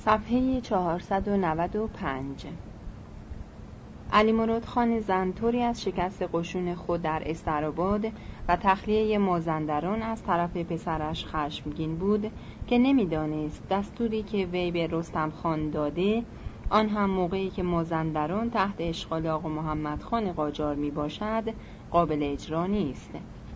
صفحه 495. علیمراد خان زند طوری از شکست قشون خود در استرآباد و تخلیه مازندران از طرف پسرش خشمگین بود که نمی‌دانست دستوری که وی به رستم خان داده، آن هم موقعی که مازندران تحت اشغال آقا محمد خان قاجار می باشد، قابل اجرا نیست.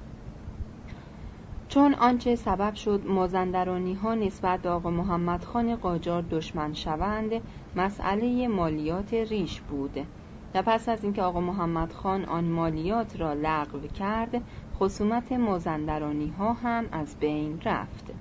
چون آنچه سبب شد مازندرانی ها نسبت به آقا محمد خان قاجار دشمن شوند مسئله مالیات ریش بود و پس از اینکه آقا محمد خان آن مالیات را لغو کرد، خصومت مازندرانی ها هم از بین رفت.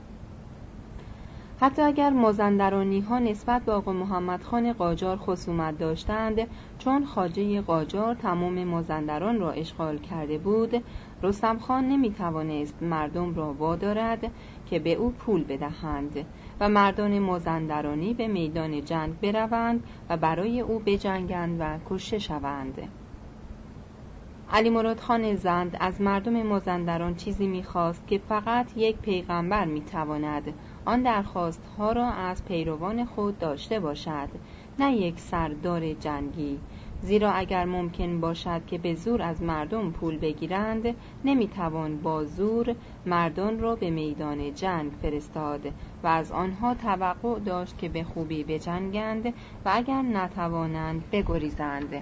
حتی اگر مازندرانی ها نسبت به آقا محمد خان قاجار خصومت داشتند، چون خواجه قاجار تمام مازندران را اشغال کرده بود، رستم خان نمی توانست مردم را وادارد که به او پول بدهند و مردان مازندرانی به میدان جنگ بروند و برای او بجنگند و کشته شوند. علیمراد خان زند از مردم مازندران چیزی می‌خواست که فقط یک پیغمبر می‌تواند آن درخواست‌ها را از پیروان خود داشته باشد، نه یک سردار جنگی، زیرا اگر ممکن باشد که به زور از مردم پول بگیرند، نمی‌توان با زور مردان را به میدان جنگ فرستاد و از آنها توقع داشت که به خوبی بجنگند و اگر نتوانند بگریزند.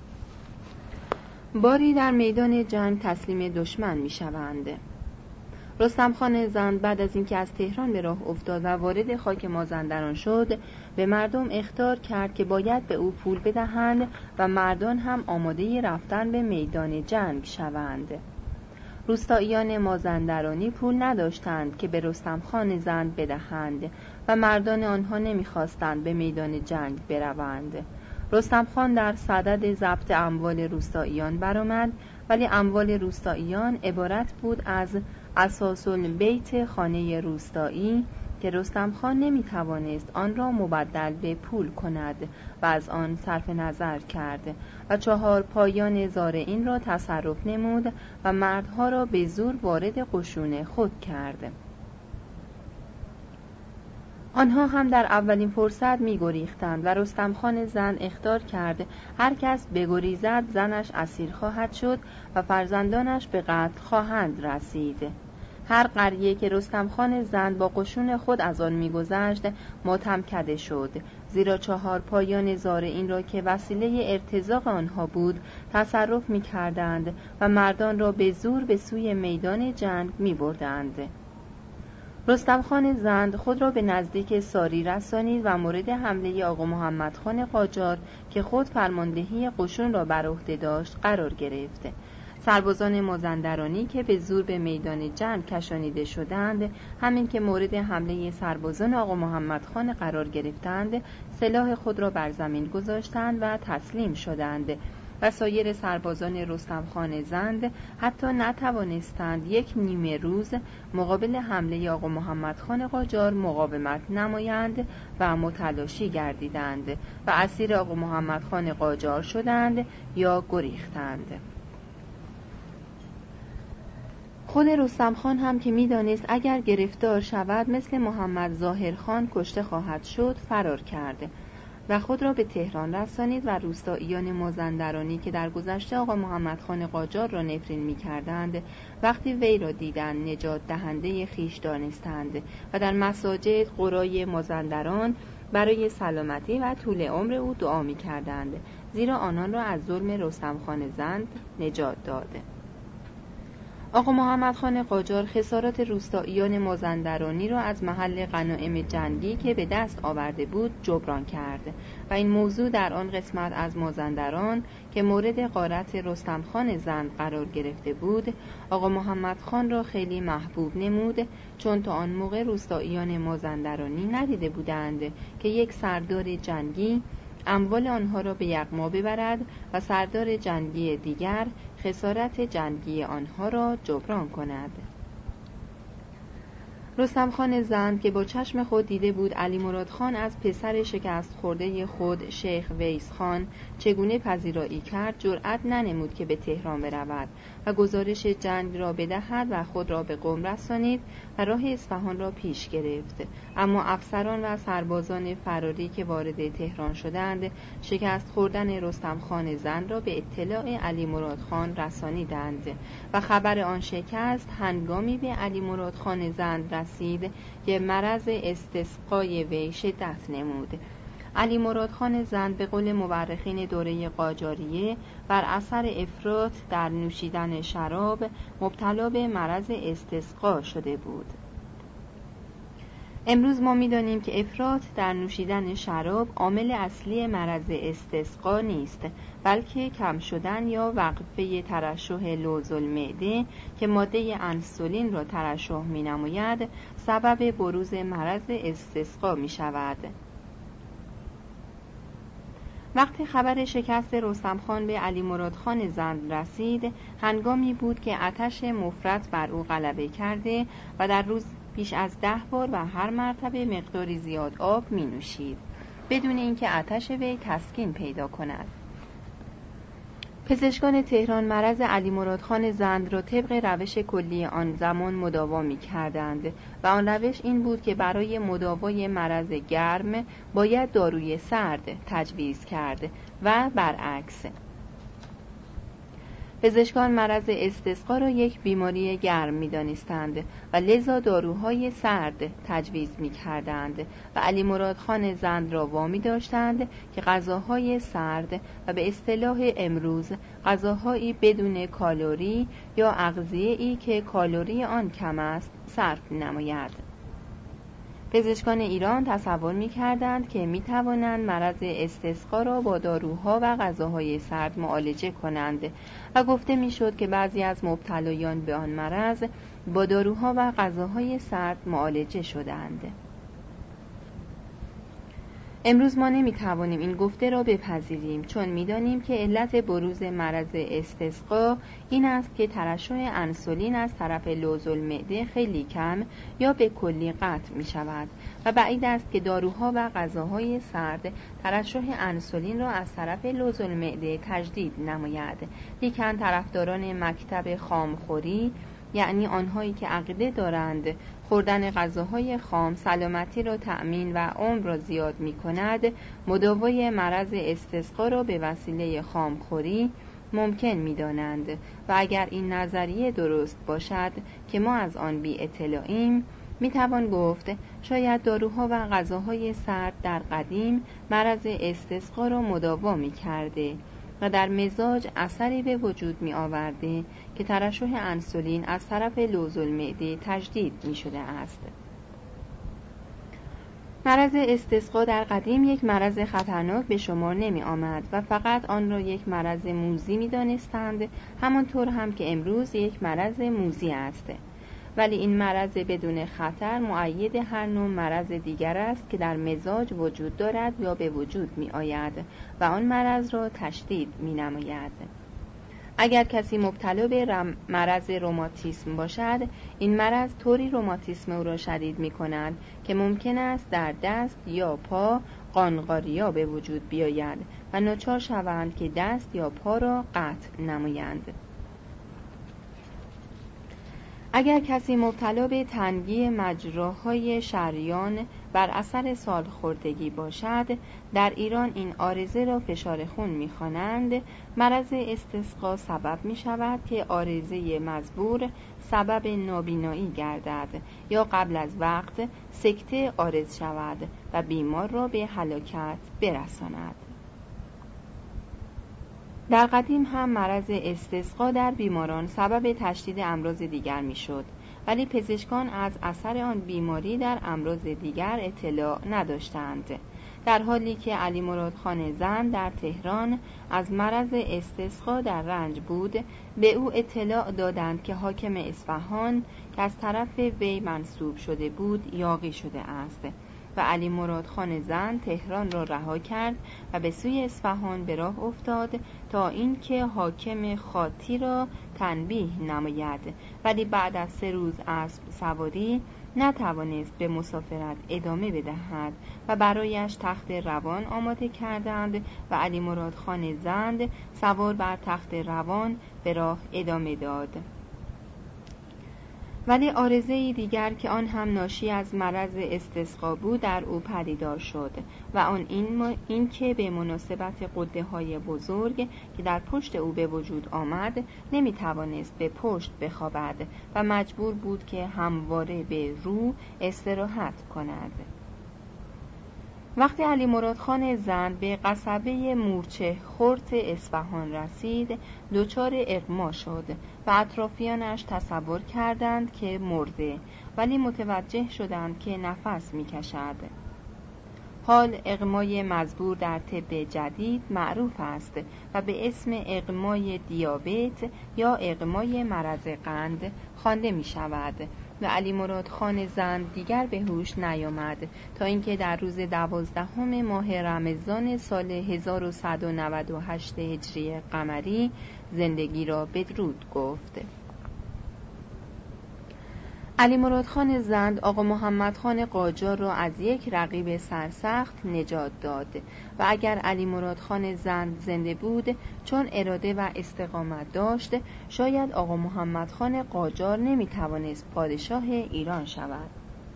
باری در میدان جنگ تسلیم دشمن می شوند. رستم خان زند بعد از اینکه از تهران به راه افتاد و وارد خاک مازندران شد، به مردم اخطار کرد که باید به او پول بدهند و مردان هم آماده رفتن به میدان جنگ شوند. روستاییان مازندرانی پول نداشتند که به رستم خان زند بدهند و مردان آنها نمی‌خواستند به میدان جنگ بروند. رستم خان در صدد ضبط اموال روستاییان برآمد، ولی اموال روستاییان عبارت بود از اساس البیت خانه روستایی که رستم خان نمی‌توانست آن را مبدل به پول کند و از آن صرف نظر کرد و 4 پایان زارعین را تصرف نمود و مردها را به زور وارد قشون خود کرد. آنها هم در اولین فرصت می‌گریختند و رستم خان زند اخطار کرد هر کس بگریزد زنش اسیر خواهد شد و فرزندانش به قتل خواهند رسید. هر قریه که رستم خان زند با قشون خود از آن می‌گذشت ماتم کده شد، زیرا 4 پایان زارعین را که وسیله ارتزاق آنها بود تصرف می‌کردند و مردان را به زور به سوی میدان جنگ می‌بردند. رستم خان زند خود را به نزدیک ساری رسانید و مورد حمله آقا محمد خان قاجار که خود فرماندهی قشون را بر عهده داشت قرار گرفت. سربازان مازندرانی که به زور به میدان جنگ کشانیده شدند، همین که مورد حمله سربازان آقا محمد خان قرار گرفتند، سلاح خود را بر زمین گذاشتند و تسلیم شدند و سایر سربازان رستم خان زند حتی نتوانستند یک نیمه روز مقابل حمله آقا محمد خان قاجار مقاومت نمایند و متلاشی گردیدند و اسیر آقا محمد خان قاجار شدند یا گریختند. خود رستم خان هم که می‌دانست اگر گرفتار شود مثل محمد ظاهر خان کشته خواهد شد، فرار کرد و خود را به تهران رسانید و روستاییان مازندرانی که در گذشته آقا محمد خان قاجار را نفرین می‌کردند، وقتی وی را دیدند نجات دهنده خویش دانستند و در مساجد قرای مازندران برای سلامتی و طول عمر او دعا می‌کردند، زیرا آنان را از ظلم رستم خان زند نجات داد. آقا محمد خان قاجار خسارات روستاییان مازندرانی را از محل غنایم جنگی که به دست آورده بود جبران کرد و این موضوع در آن قسمت از مازندران که مورد غارت رستم خان زند قرار گرفته بود، آقا محمد خان را خیلی محبوب نمود، چون تا آن موقع روستاییان مازندرانی ندیده بودند که یک سردار جنگی اموال آنها را به یغما ببرد و سردار جنگی دیگر خسارت جنگی آنها را جبران کند. رستم خان زند که با چشم خود دیده بود علی مراد خان از پسر شکست خورده خود شیخ ویس خان چگونه پذیرایی کرد، جرأت ننمود که به تهران برود و گزارش جنگ را بدهد و خود را به قم رسانید و راه اصفهان را پیش گرفت. اما افسران و سربازان فراری که وارد تهران شدند شکست خوردن رستم خان زند را به اطلاع علی مراد خان رسانیدند و خبر آن شکست هنگامی به علی مراد خان زند رسید که مرض استسقای وی شدت نمود. علی مراد خان زند به قول مورخین دوره قاجاریه بر اثر افراط در نوشیدن شراب مبتلا به مرض استسقا شده بود. امروز ما می‌دانیم که افراط در نوشیدن شراب عامل اصلی مرض استسقا نیست، بلکه کم شدن یا وقفه ترشح لوز المعده که ماده انسولین را ترشح می‌نماید سبب بروز مرض استسقا می‌شود. وقتی خبر شکست رستم خان به علی مراد خان زند رسید، هنگامی بود که آتش مفرط بر او غلبه کرده و در روز بیش از 10 بار و هر مرتبه مقداری زیاد آب می نوشید بدون اینکه آتش وی تسکین پیدا کند. پزشکان تهران مرض علی مراد خان زند را طبق روش کلی آن زمان مداوا می کردند و آن روش این بود که برای مداوای مرض گرم باید داروی سرد تجویز کرد و برعکس. پزشکان مرض استسقا را یک بیماری گرم می دانستند و لذا داروهای سرد تجویز می کردند و علی مراد خان زند را وامی داشتند که غذاهای سرد و به اصطلاح امروز غذاهایی بدون کالری یا اغذیه‌ای که کالری آن کم است صرف نماید. پزشکان ایران تصور می‌کردند که می‌توانند مرض استسقا را با داروها و غذاهای سرد معالجه کنند و گفته می‌شد که بعضی از مبتلایان به آن مرض با داروها و غذاهای سرد معالجه شدند. امروز ما نمی‌توانیم این گفته را بپذیریم، چون می‌دانیم که علت بروز مرض استسقا این است که ترشح انسولین از طرف لوز المعده خیلی کم یا به کلی قطع می‌شود و بعید است که داروها و غذاهای سرد ترشح انسولین را از طرف لوز المعده تجدید نماید. لیکن طرفداران مکتب خامخوری، یعنی آنهایی که عقیده دارند خوردن غذاهای خام سلامتی را تأمین و عمر را زیاد می کند، مداوای مرض استسقا را به وسیله خامخوری ممکن می دانند و اگر این نظریه درست باشد که ما از آن بی اطلاعیم، می توان گفت شاید داروها و غذاهای سرد در قدیم مرض استسقا را مداوا می کرده و در مزاج اثری به وجود می آورده که ترشح انسولین از طرف لوز المعده تجدید می شده است. مرض استسقا در قدیم یک مرض خطرناک به شمار نمی آمد و فقط آن را یک مرض موذی می دانستند، همانطور هم که امروز یک مرض موذی است. ولی این مرض بدون خطر مؤید هر نوع مرض دیگر است که در مزاج وجود دارد یا به وجود می آید و آن مرض را تشدید می نماید. اگر کسی مبتلا به مرض روماتیسم باشد، این مرض طوری روماتیسم او را شدید می کند که ممکن است در دست یا پا قانقاریا به وجود بیاید و ناچار شوند که دست یا پا را قطع نمایند. اگر کسی مبتلا به تنگی مجراهای شریان بر اثر سالخوردگی باشد، در ایران این عارضه را فشار خون می‌خوانند. مرض استسقا سبب می‌شود که عارضه مزبور سبب نابینایی گردد یا قبل از وقت سکته عارض شود و بیمار را به هلاکت برساند. در قدیم هم مرض استسقا در بیماران سبب تشدید امراض دیگر میشد، ولی پزشکان از اثر آن بیماری در امراض دیگر اطلاع نداشتند، در حالی که علی مراد خان زند در تهران از مرض استسقا در رنج بود. به او اطلاع دادند که حاکم اصفهان که از طرف وی منصوب شده بود یاغی شده است و علی مراد خان زند تهران را رها کرد و به سوی اصفهان به راه افتاد تا اینکه حاکم خاطی را تنبیه نماید، ولی بعد از 3 روز اسب سواری نتوانست به مسافرت ادامه بدهد و برایش تخت روان آماده کردند و علی مراد خان زند سوار بر تخت روان به راه ادامه داد. ولی عارضه‌ای دیگر که آن هم ناشی از مرض استسقا بود در او پدیدار شد و آن این که به مناسبت غده‌های بزرگ که در پشت او به وجود آمد نمی‌توانست به پشت بخوابد و مجبور بود که همواره به رو استراحت کند. وقتی علی مراد خان زند به قصبه مورچه خرد اصفهان رسید دچار اغما شد و اطرافیانش تصور کردند که مرده، ولی متوجه شدند که نفس می‌کشد. حال اغمای مزبور در طب جدید معروف است و به اسم اغمای دیابت یا اغمای مرض قند خوانده می شود و علی مراد خان زند دیگر به هوش نیامد تا اینکه در روز 12 ماه رمضان سال 1198 هجری قمری زندگی را بدرود گفت. علی مراد خان زند آقا محمد خان قاجار را از یک رقیب سرسخت نجات داد و اگر علی مراد خان زند زنده بود چون اراده و استقامت داشت شاید آقا محمد خان قاجار نمیتوانست پادشاه ایران شود.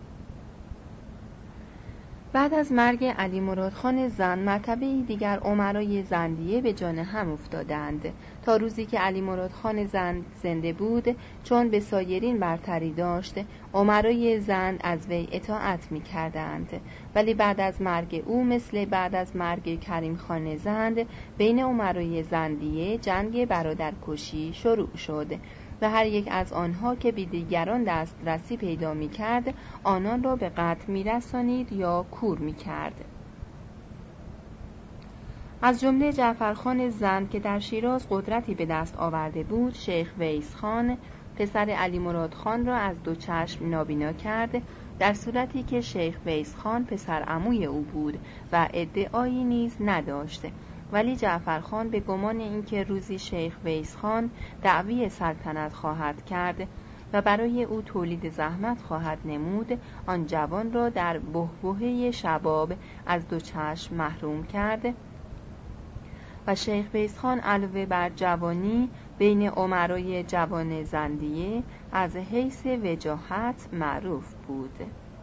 بعد از مرگ علی مراد خان زند مرتبه‌ای دیگر امرای زندیه به جان هم افتادند تا روزی که علی مراد خان زند زنده بود چون به سایرین برتری داشت امرای زند از وی اطاعت می‌کردند، ولی بعد از مرگ او مثل بعد از مرگ کریم خان زند بین امرای زندیه جنگ برادرکشی شروع شد و هر یک از آنها که به دیگران دسترسی پیدا می‌کرد آنان را به قتل می‌رسانید یا کور می‌کرد. از جمله جعفرخان زند که در شیراز قدرتی به دست آورده بود شیخ ویس خان پسر علی مراد خان را از 2 چشم نابینا کرد، در صورتی که شیخ ویس خان پسر عموی او بود و ادعایی نیز نداشت، ولی جعفرخان به گمان اینکه روزی شیخ ویس خان دعوی سلطنت خواهد کرد و برای او تولید زحمت خواهد نمود آن جوان را در بحبوحه شباب از 2 چشم محروم کرد و شیخ ویس خان علاوه بر جوانی بین امرای جوان زندیه از حیث وجاهت معروف بود.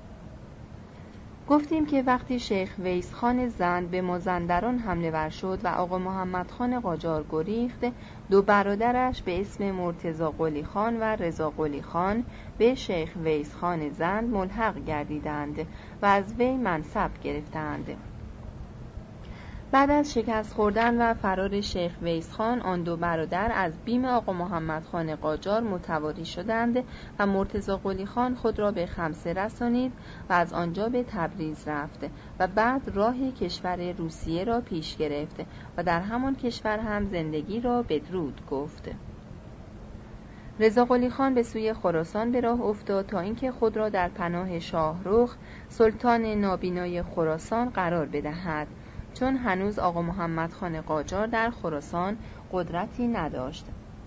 گفتیم که وقتی شیخ ویس خان زند به مازندران حمله ور شد و آقا محمد خان قاجار گریخت 2 برادرش به اسم مرتضی قلی خان و رضا قلی خان به شیخ ویس خان زند ملحق گردیدند و از وی منصب گرفتند. بعد از شکست خوردن و فرار شیخ ویس خان آن 2 برادر از بیم آقا محمد خان قاجار متواری شدند و مرتضی قلی خان خود را به خمسه رسانید و از آنجا به تبریز رفت و بعد راه کشور روسیه را پیش گرفت و در همان کشور هم زندگی را بدرود گفت. رضا قلی خان به سوی خراسان به راه افتاد تا اینکه خود را در پناه شاهرخ سلطان نابینای خراسان قرار بدهد، چون هنوز آقا محمد خان قاجار در خراسان قدرتی نداشت.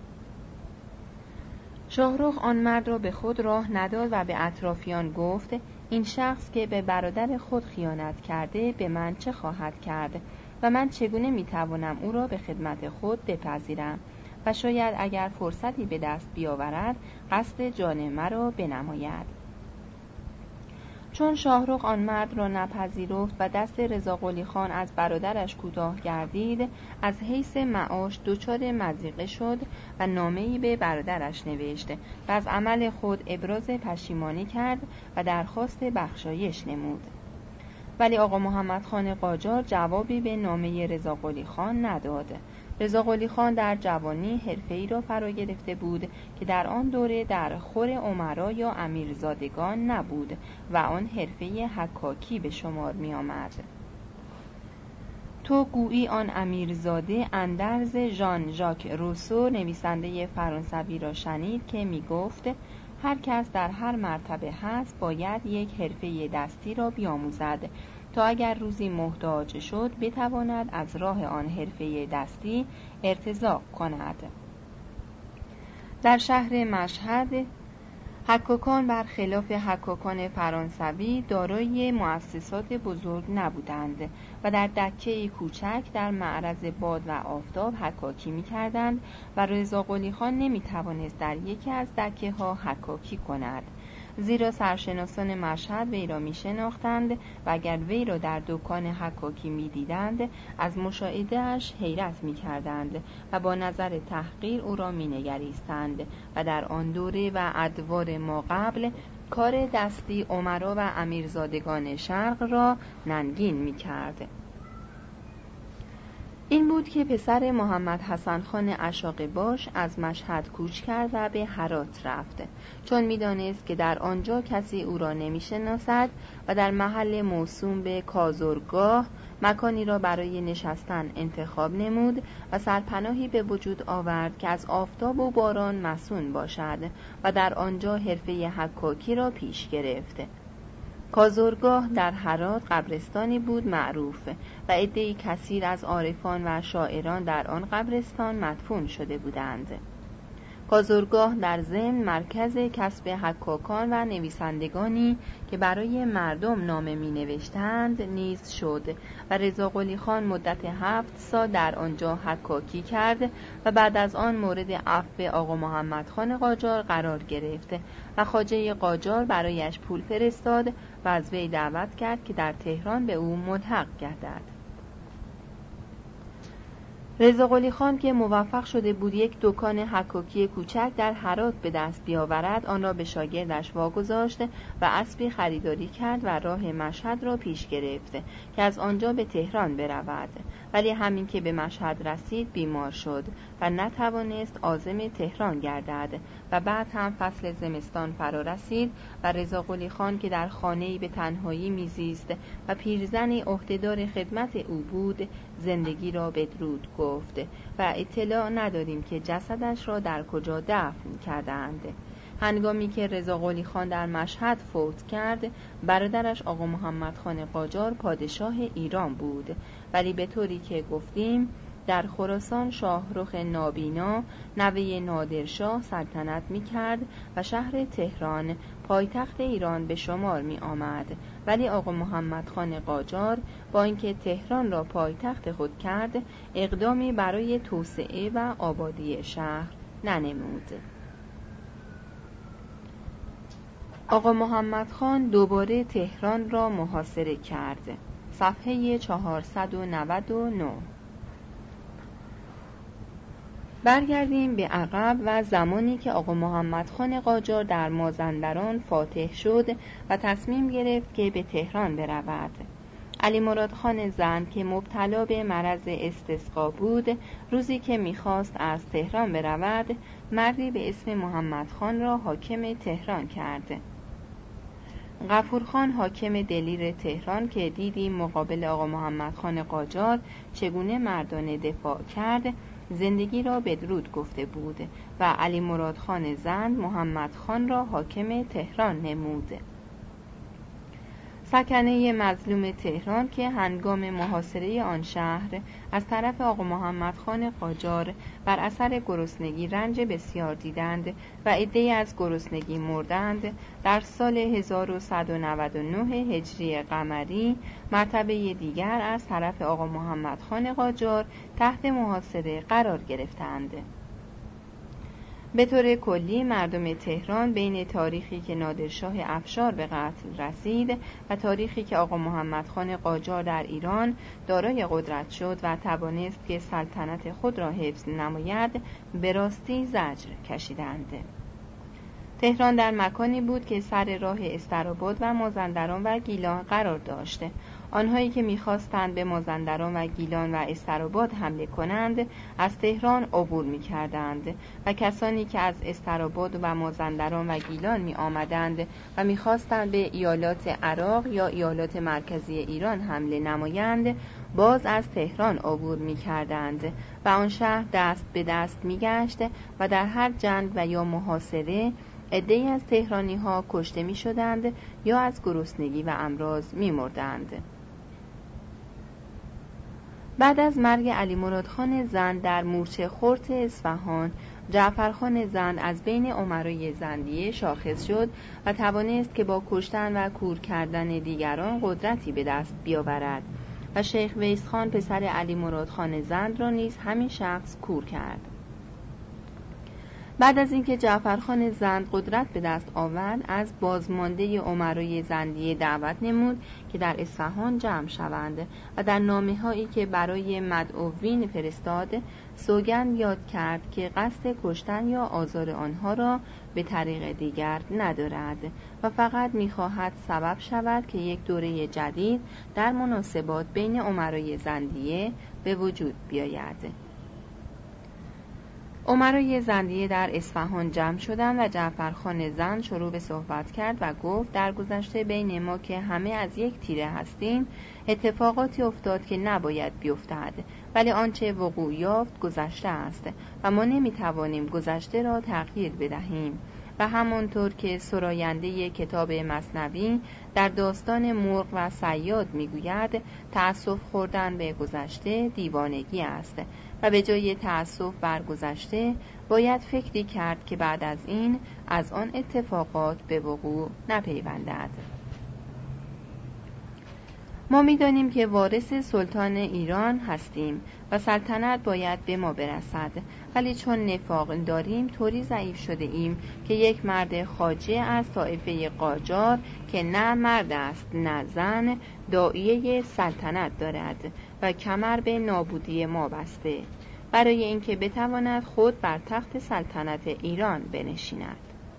شاهرخ آن مرد را به خود راه نداد و به اطرافیان گفت این شخص که به برادر خود خیانت کرده به من چه خواهد کرد و من چگونه میتوانم او را به خدمت خود بپذیرم و شاید اگر فرصتی به دست بیاورد قصد جان مرا بنماید. چون شاهرخ آن مرد را نپذیرفت و دست رضا قلی خان از برادرش کوتاه گردید از حیث معاش دچار مضیقه شد و نامه‌ای به برادرش نوشت و از عمل خود ابراز پشیمانی کرد و درخواست بخشایش نمود، ولی آقا محمد خان قاجار جوابی به نامه رضا قلی خان نداد. رضا قلی خان در جوانی حرفه‌ای را فرا گرفته بود که در آن دوره در خور امرا یا امیرزادگان نبود و آن حرفه حکاکی به شمار می آمد. تو گویی آن امیرزاده اندرز ژان ژاک روسو نویسنده فرانسوی را شنید که می گفت هر کس در هر مرتبه هست باید یک حرفه دستی را بیاموزد تا اگر روزی محتاج شد بتواند از راه آن حرفه دستی ارتزاق کند. در شهر مشهد حکاکان برخلاف حکاکان فرانسوی دارای مؤسسات بزرگ نبودند و در دکه کوچک در معرض باد و آفتاب حکاکی می‌کردند و رضا قلی خان نمی‌توانست در یکی از دکه‌ها حکاکی کند، زیرا سرشناسان مشهد وی را می‌شناختند و اگر وی را در دکان حکاکی می‌دیدند از مشاهده‌اش حیرت می‌کردند و با نظر تحقیر او را می‌نگریستند و در آن دوره و ادوار ما قبل کار دستی امرا و امیرزادگان شرق را ننگین می‌کرد. این بود که پسر محمد حسن خان اشاق‌باش از مشهد کوچ کرد و به هرات رفت، چون می‌دانست که در آنجا کسی او را نمی‌شناسد و در محل موسوم به کازرگاه مکانی را برای نشستن انتخاب نمود و سرپناهی به وجود آورد که از آفتاب و باران مصون باشد و در آنجا حرفه حکاکی را پیش گرفت. کازرگاه در هرات قبرستانی بود معروف و عده‌ای کثیر از عارفان و شاعران در آن قبرستان مدفون شده بودند. کازرگاه در ضمن مرکز کسب حکاکان و نویسندگانی که برای مردم نامه می نوشتند نیز شد و رضا قلی خان مدت 7 سال در آنجا حکاکی کرد و بعد از آن مورد عفو آقا محمد خان قاجار قرار گرفت و خواجه قاجار برایش پول فرستاد و از وی دعوت کرد که در تهران به او ملحق گردد. رضا قلی خان که موفق شده بود یک دکان حکاکی کوچک در هرات به دست بیاورد، آن را به شاگردش واگذاشت و اسبی خریداری کرد و راه مشهد را پیش گرفت که از آنجا به تهران برود، ولی همین که به مشهد رسید بیمار شد و نتوانست عازم تهران گردد و بعد هم فصل زمستان فرا رسید و رضا قلی خان که در خانه‌ای به تنهایی میزیست و پیرزنی عهدهدار خدمت او بود زندگی را بدرود گفت و اطلاع نداریم که جسدش را در کجا دفن کردند. هنگامی که رضا قلی خان در مشهد فوت کرد، برادرش آقا محمد خان قاجار پادشاه ایران بود، ولی به طوری که گفتیم در خراسان شاهرخ نابینا نوه نادرشاه سلطنت می کرد و شهر تهران پایتخت ایران به شمار می آمد، ولی آقا محمد خان قاجار با اینکه تهران را پایتخت خود کرد اقدامی برای توسعه و آبادی شهر ننمود. آقا محمد خان دوباره تهران را محاصره کرد. صفحه 499. برگردیم به عقب و زمانی که آقا محمد خان قاجار در مازندران فاتح شد و تصمیم گرفت که به تهران برود. علی مراد خان زند که مبتلا به مرض استسقا بود، روزی که می‌خواست از تهران برود، مردی به اسم محمد خان را حاکم تهران کرد. غفورخان حاکم دلیر تهران که دیدیم مقابل آقا محمد خان قاجار چگونه مردانه دفاع کرد، زندگی را بدرود گفته بود و علی مراد خان زند محمد خان را حاکم تهران نمود. سکنه مظلوم تهران که هنگام محاصره آن شهر از طرف آقا محمد خان قاجار بر اثر گرسنگی رنج بسیار دیدند و عده‌ای از گرسنگی مردند، در سال 1199 هجری قمری مرتبه دیگر از طرف آقا محمد خان قاجار تحت محاصره قرار گرفتند. به طور کلی مردم تهران بین تاریخی که نادرشاه افشار به قتل رسید و تاریخی که آقا محمد خان قاجار در ایران دارای قدرت شد و توانست که سلطنت خود را حفظ نماید، به راستی زجر کشیدند. تهران در مکانی بود که سر راه استراباد و مازندران و گیلان قرار داشت. آنهایی که می‌خواستند به مازندران و گیلان و استراباد حمله کنند از تهران عبور می‌کردند و کسانی که از استراباد و مازندران و گیلان می‌آمدند و می‌خواستند به ایالات عراق یا ایالات مرکزی ایران حمله نمایند باز از تهران عبور می‌کردند و آن شهر دست به دست می‌گشت و در هر جنگ و یا محاصره عده‌ای از تهرانی‌ها کشته می‌شدند یا از گرسنگی و امراض می‌مردند. بعد از مرگ علیمراد خان زند در مورچه خرد اصفهان، جعفرخان زند از بین امرای زندیه شاخص شد و توانست که با کشتن و کور کردن دیگران قدرتی به دست بیاورد و شیخ ویس خان پسر علیمراد خان زند را نیز همین شخص کور کرد. بعد از اینکه جعفرخان زند قدرت به دست آورد، از بازمانده امرای زندیه دعوت نمود که در اصفهان جمع شوند و در نامه‌هایی که برای مدعوین فرستاد سوگند یاد کرد که قصد کشتن یا آزار آنها را به طریق دیگر ندارد و فقط می‌خواهد سبب شود که یک دوره جدید در مناسبات بین امرای زندیه به وجود بیاید. امرای زندیه در اصفهان جمع شدند و جعفرخان زند شروع به صحبت کرد و گفت در گذشته بین ما که همه از یک تیره هستیم اتفاقاتی افتاد که نباید بیفتد، ولی آنچه وقوع یافت گذشته است و ما نمیتوانیم گذشته را تغییر بدهیم و همانطور که سراینده کتاب مثنوی در داستان مرغ و صیاد میگوید تأسف خوردن به گذشته دیوانگی است و به جای تأسف بر گذشته باید فکری کرد که بعد از این از آن اتفاقات به وقوع نپیوندد. ما می‌دانیم که وارث سلطان ایران هستیم و سلطنت باید به ما برسد، ولی چون نفاق داریم طوری ضعیف شده ایم که یک مرد خواجه از طایفه قاجار که نه مرد است نه زن داعیه سلطنت دارد و کمر به نابودی ما بسته برای اینکه بتواند خود بر تخت سلطنت ایران بنشیند.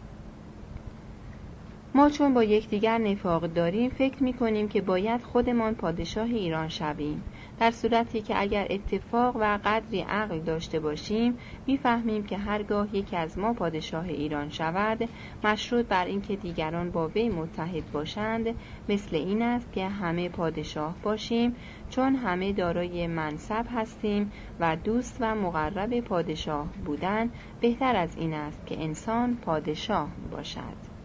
ما چون با یکدیگر نفاق داریم فکر می‌کنیم که باید خودمان پادشاه ایران شویم، در صورتی که اگر اتفاق و قدری عقل داشته باشیم می‌فهمیم که هرگاه یکی از ما پادشاه ایران شود مشروط بر اینکه دیگران با وی متحد باشند، مثل این است که همه پادشاه باشیم، چون همه دارای منصب هستیم و دوست و مقرب پادشاه بودن بهتر از این است که انسان پادشاه باشد.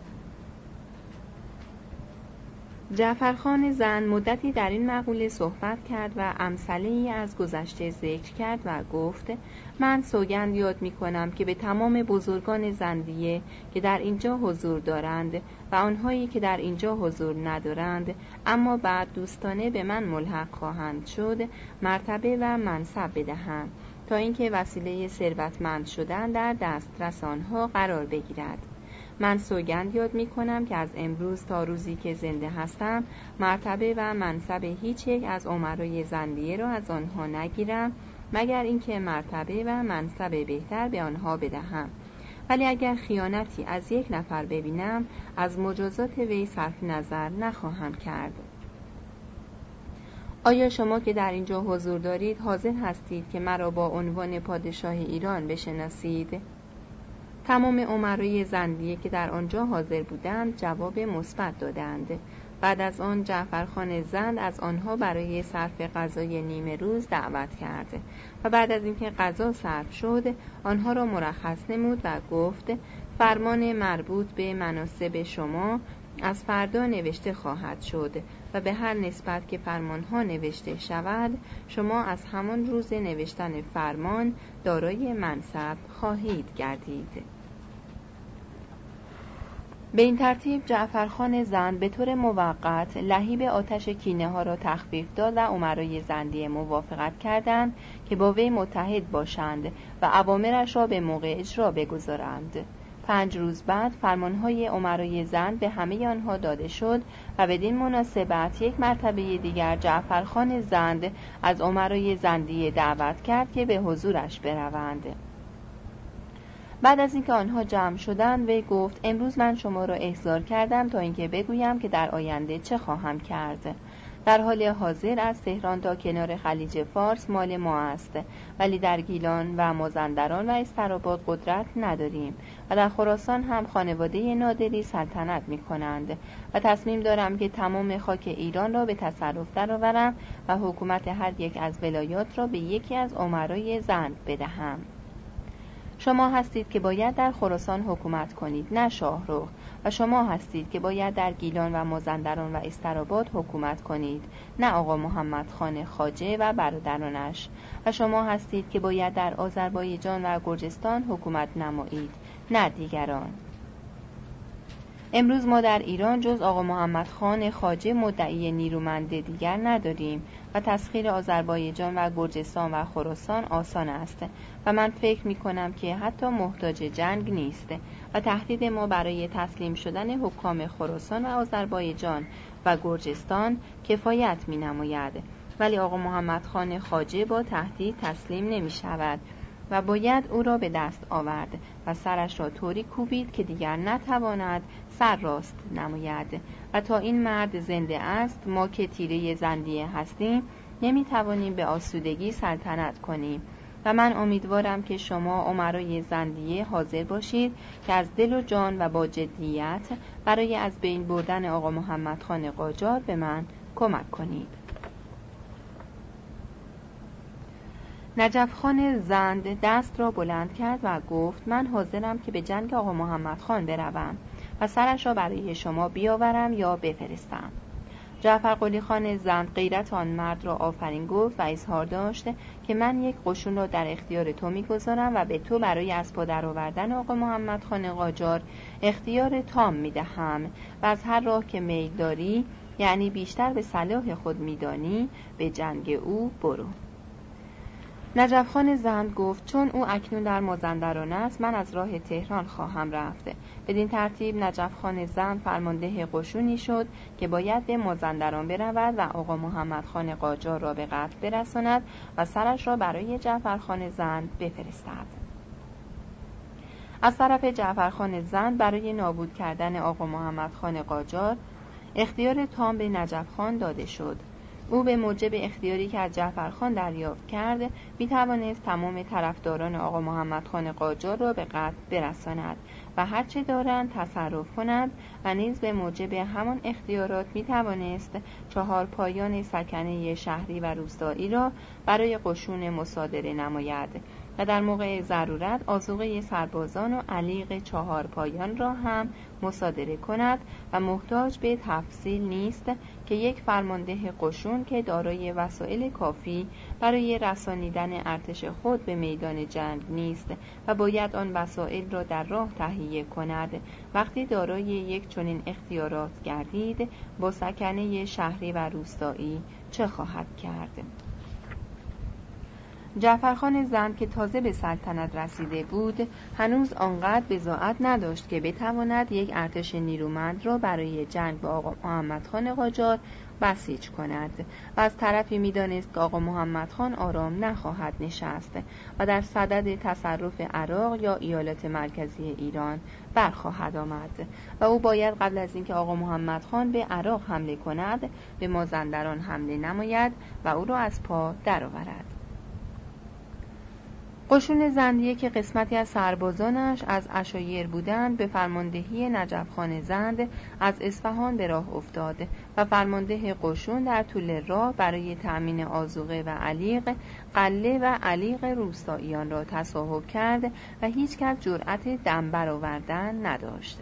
جعفرخان زند مدتی در این مقوله صحبت کرد و امثله‌ای از گذشته ذکر کرد و گفت من سوگند یاد می‌کنم که به تمام بزرگان زندیه که در اینجا حضور دارند و آنهایی که در اینجا حضور ندارند اما بعد دوستانه به من ملحق خواهند شد مرتبه و منصب بدهم تا اینکه وسیله ثروتمند شدن در دسترس آنها قرار بگیرد. من سوگند یاد می کنم که از امروز تا روزی که زنده هستم مرتبه و منصب هیچ یک از امرای زندیه را از آنها نگیرم مگر اینکه مرتبه و منصب بهتر به آنها بدهم، ولی اگر خیانتی از یک نفر ببینم از مجازات وی صرف نظر نخواهم کرد. آیا شما که در اینجا حضور دارید حاضر هستید که مرا با عنوان پادشاه ایران بشناسید؟ تمام امرای زندیه که در آنجا حاضر بودند جواب مثبت دادند. بعد از آن جعفرخان زند از آنها برای صرف غذای نیمه روز دعوت کرد و بعد از اینکه غذا صرف شد آنها را مرخص نمود و گفت فرمان مربوط به مناصب شما از فردا نوشته خواهد شد و به هر نسبت که فرمانها نوشته شود شما از همان روز نوشتن فرمان دارای منصب خواهید گردید. به این ترتیب جعفرخان زند به طور موقت لهیب آتش کینه ها را تخفیف داد و امرای زندیه موافقت کردند که با وی متحد باشند و اوامرش را به موقع اجرا بگذارند. 5 روز بعد فرمانهای امرای زند به همه آنها داده شد و بدین مناسبت یک مرتبه دیگر جعفرخان زند از امرای زندیه دعوت کرد که به حضورش بروند. بعد از اینکه آنها جمع شدند وی گفت امروز من شما را احضار کردم تا اینکه بگویم که در آینده چه خواهم کرد. در حال حاضر از تهران تا کنار خلیج فارس مال ما است، ولی در گیلان و مازندران و استراباد قدرت نداریم و در خراسان هم خانواده نادری سلطنت می کنند و تصمیم دارم که تمام خاک ایران را به تصرف درآورم و حکومت هر یک از ولایات را به یکی از امرای زند بدهم. شما هستید که باید در خراسان حکومت کنید، نه شاهرخ، و شما هستید که باید در گیلان و مازندران و استراباد حکومت کنید، نه آقا محمد خان خواجه و برادرانش، و شما هستید که باید در آذربایجان و گرجستان حکومت نمایید، نه دیگران. امروز ما در ایران جز آقا محمد خان خواجه مدعی نیرومند دیگر نداریم و تسخیر آذربایجان و گرجستان و خراسان آسان است و من فکر می کنم که حتی محتاج جنگ نیست و تهدید ما برای تسلیم شدن حکام خراسان و آذربایجان و گرجستان کفایت می نماید. ولی آقا محمد خان خواجه با تهدید تسلیم نمی شود و باید او را به دست آورد و سرش را طوری کوبید که دیگر نتواند سر راست نماید. و تا این مرد زنده است، ما که تیره زندیه هستیم نمی توانیم به آسودگی سلطنت کنیم و من امیدوارم که شما امرای زندیه حاضر باشید که از دل و جان و با جدیت برای از بین بردن آقا محمد خان قاجار به من کمک کنید. نجف خان زند دست را بلند کرد و گفت من حاضرم که به جنگ آقا محمد خان بروم و سرش را برای شما بیاورم یا بفرستم. جعفر قلی خان زند غیرت آن مرد را آفرین گفت و اظهار داشت که من یک قشون را در اختیار تو میگذارم و به تو برای از پا درآوردن آقا محمد خان قاجار اختیار تام میدهم و از هر راه که میل داری، یعنی بیشتر به صلاح خود میدانی، به جنگ او برو. نجف خان زند گفت چون او اکنون در مازندران است، من از راه تهران خواهم رفت. بدین ترتیب نجف خان زند فرمانده قشونی شد که باید به مازندران برود و آقا محمد خان قاجار را به قتل برساند و سرش را برای جعفر خان زند بفرستد. از طرف جعفر خان زند برای نابود کردن آقا محمد خان قاجار اختیار تام به نجف خان داده شد. او به موجب اختیاری که از جعفر خان دریافت کرد می توانست تمام طرفداران آقا محمد خان قاجار را به قتل برساند و هرچه دارند تصرف کند و نیز به موجب همان اختیارات می توانست 4 پایان سکنه شهری و روستایی را برای قشون مصادره نماید و در موقع ضرورت آذوقه سربازان و علیق 4 پایان را هم مصادره کند و محتاج به تفصیل نیست که یک فرمانده قشون که دارای وسایل کافی برای رسانیدن ارتش خود به میدان جنگ نیست و باید آن وسایل را در راه تهیه کند، وقتی دارای یک چنین اختیارات گردید با سکنه شهری و روستایی چه خواهد کرد؟ جعفر خان زند که تازه به سلطنت رسیده بود هنوز آنقدر بضاعت نداشت که بتواند یک ارتش نیرومند را برای جنگ با آقا محمد خان قاجار بسیج کند و از طرفی می‌دانست که آقا محمد خان آرام نخواهد نشست و در صدد تصرف عراق یا ایالات مرکزی ایران برخواهد آمد و او باید قبل از اینکه آقا محمد خان به عراق حمله کند به مازندران حمله نماید و او را از پا درآورد. قشون زندیه که قسمتی از سربازانش از عشایر بودند به فرماندهی نجف خان زند از اصفهان به راه افتاد و فرمانده قشون در طول راه برای تأمین آذوقه و علیق قله و علیق روستاییان را تصاحب کرد و هیچ کس جرأت دم برآوردن نداشت.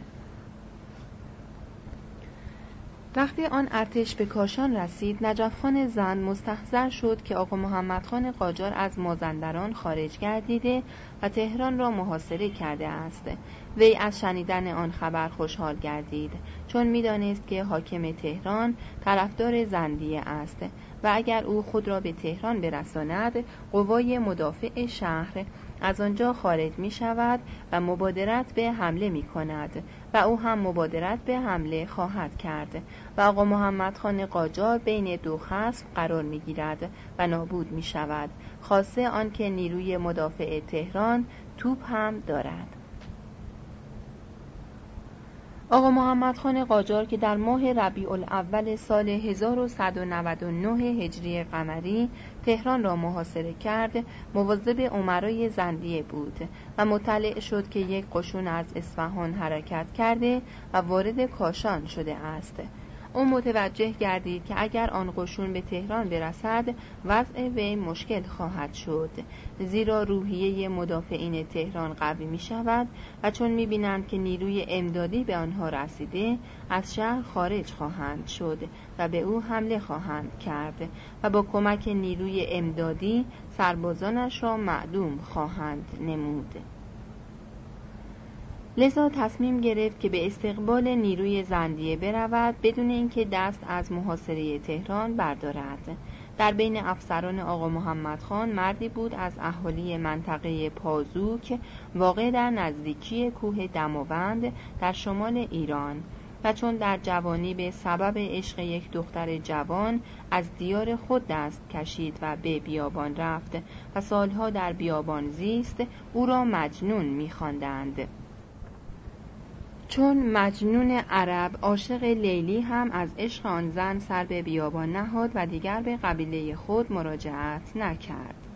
وقتی آن ارتش به کاشان رسید، نجف خان زند مستحضر شد که آقا محمد خان قاجار از مازندران خارج گردیده و تهران را محاصره کرده است. وی از شنیدن آن خبر خوشحال گردید، چون می‌دانست که حاکم تهران طرفدار زندیه است و اگر او خود را به تهران برساند، قوای مدافع شهر از آنجا خارج می شود و مبادرت به حمله می کند و او هم مبادرت به حمله خواهد کرد و آقا محمد خان قاجار بین دو خصم قرار می گیرد و نابود می شود، خاصه آنکه نیروی مدافع تهران توپ هم دارد. آقا محمد خان قاجار که در ماه ربیع الاول سال 1199 هجری قمری تهران را محاصره کرد، مواظب امرای زندیه بود و مطلع شد که یک قشون از اصفهان حرکت کرده و وارد کاشان شده است. او متوجه گردید که اگر آن قشون به تهران برسد وضع وی مشکل خواهد شد، زیرا روحیه مدافعین تهران قوی می شود و چون می بینند که نیروی امدادی به آنها رسیده از شهر خارج خواهند شد و به او حمله خواهند کرد و با کمک نیروی امدادی سربازانش را معدوم خواهند نمود. لذا تصمیم گرفت که به استقبال نیروی زندیه برود بدون اینکه دست از محاصره تهران بردارد. در بین افسران آقا محمد خان مردی بود از اهالی منطقه پازوک واقع در نزدیکی کوه دماوند در شمال ایران و چون در جوانی به سبب عشق یک دختر جوان از دیار خود دست کشید و به بیابان رفت و سالها در بیابان زیست، او را مجنون می‌خواندند. چون مجنون عرب عاشق لیلی هم از عشق آن زن سر به بیابان نهاد و دیگر به قبیله خود مراجعت نکرد.